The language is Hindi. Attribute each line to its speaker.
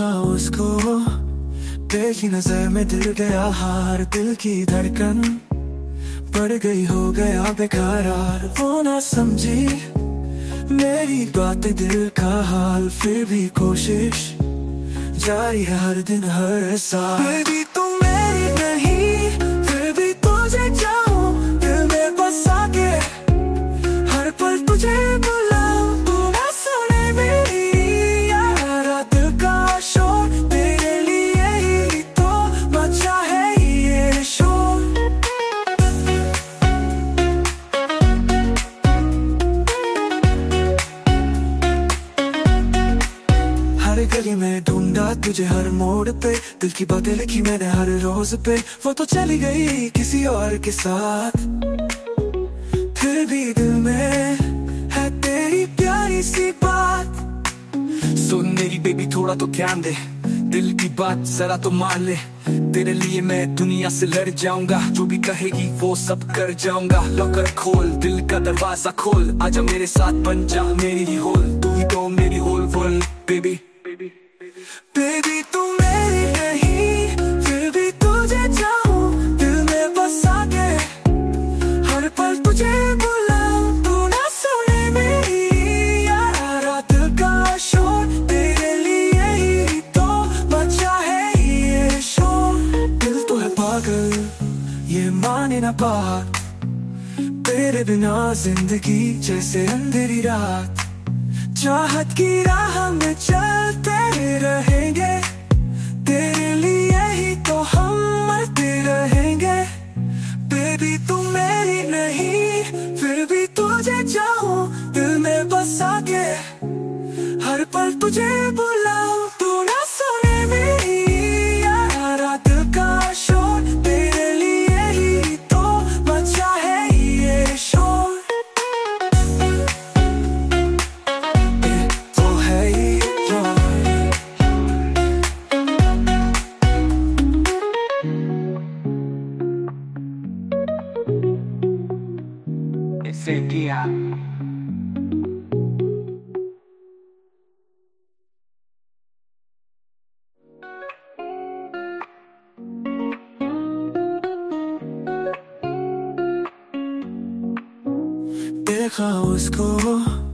Speaker 1: देखा उसको, देखी नजर में दिल गया हार, दिल की धड़कन बढ़ गई, हो गया बेकरार। वो ना समझी मेरी बातें, दिल का हाल, फिर भी कोशिश जारी है हर दिन हर साल। बेबी तू मेरी नहीं, फिर भी तुझे चाहूं, दिल में बसा के हर पल तुझे बुलाऊं। तू ना सुने मेरी यारा, दिल का शोर, तेरे लिए ही तो बचा है ये शोर। हर गली में ढूंढा तुझे, हर मोड़ पे दिल की बातें लिखी मैंने हर रोज पे। वो तो चली गई किसी और के साथ, फिर भी दिल में है तेरी प्यारी सी बात। सुन मेरी बेबी थोड़ा तो ध्यान दे, दिल की बात जरा तो मान ले। तेरे लिए मैं दुनिया से लड़ जाऊंगा, जो भी कहेगी वो सब कर जाऊंगा। लॉकर खोल, दिल का दरवाजा खोल, आजा मेरे साथ बन जा मेरी ही होल। तू ही तो मेरी होल वर्ल्ड बेबी। बेबी तू मेरी नहीं, फिर भी तुझे चाहूं, दिल में बसा के हर पल तुझे बुलाऊं। तू ना सुने मेरी यारा, दिल का शोर, तेरे लिए ही तो बचा है ये शोर। दिल तो है पागल, ये माने ना बात, तेरे बिना जिंदगी जैसे अंधेरी रात। चाहत की राह में चलते रहेंगे, तेरे लिए ही तो हम मरते रहेंगे। बेबी तू मेरी नहीं, फिर भी तुझे चाहूं, दिल में बसा के हर पल तुझे बुलाऊं। तू ना सुने मेरी यारा, दिल का शोर, तेरे लिए ही तो बचा है ये शोर। Incendia. देखा उसको,